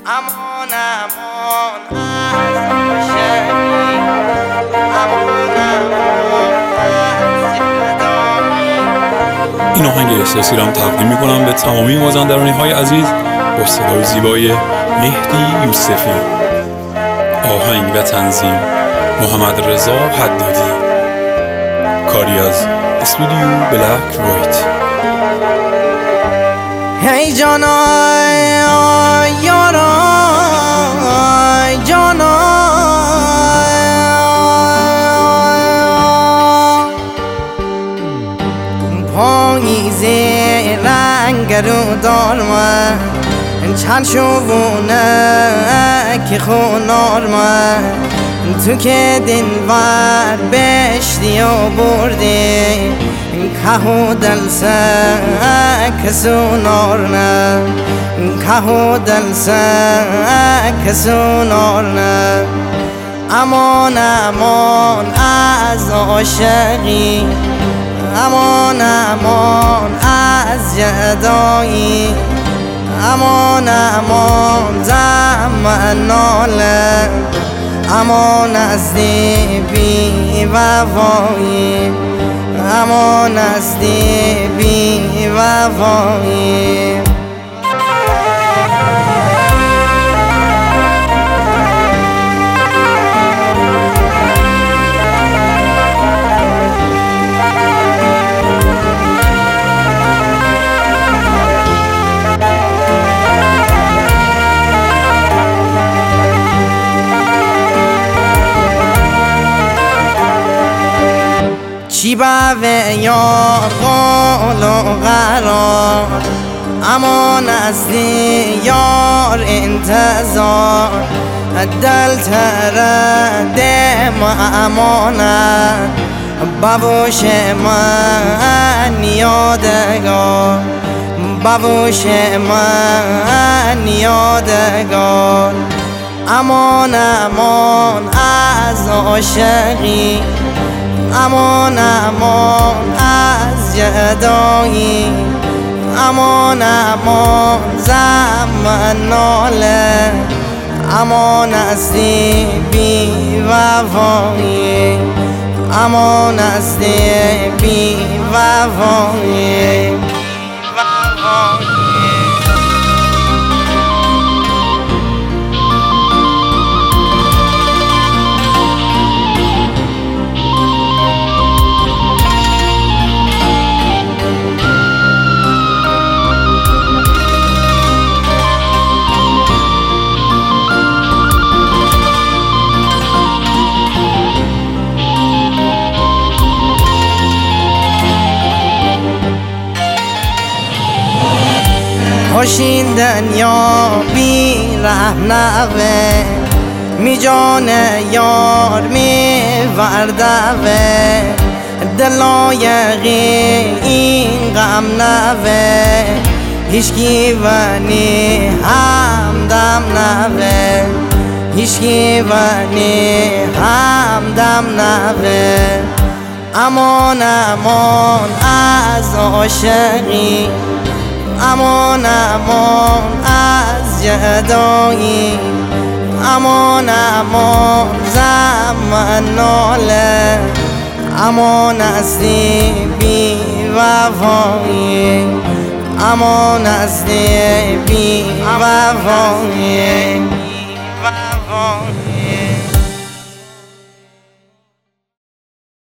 امان امان از عاشقی، امان امان از جدایی. این آهنگ احساسی رو تقدیم میکنم به تمامی مازندرانی های عزیز با صدای زیبای مهدی یوسفی. آهنگ و تنظیم محمد رضا حدادی. کاری از استودیو بلک وایت. هی جانای یارای جانای پاییزه رنگ رو دارم چند شوونه که خونار من تو که دلبر بشتی و بردی که دل سک سونار نه که دل سک سونار نه. امان امان از عاشقی، امان امان از جدایی، امان امان زم ناله، امان از بی وفایی، امان از بی وفایی. چی باوه یار قول و قرار، امان از یار انتظار، دل تردم امانت بابوش من یادگار، بابوش من یادگار. امان امان از عاشقی، امان امان از جدایی، امان امان زم ناله، امان از بی وفایی، امان از بی وفایی. خوشین دنیا بی رهنوه، می جان یار می وردوه، دلایقی این غم نوه، هیچکی ونی همدم نوه، هیچکی ونی همدم نوه. امان امان از عاشقی، امان امان از جدایی، امان امان زم ناله، امان از بی وفایی، امان از بی وفایی.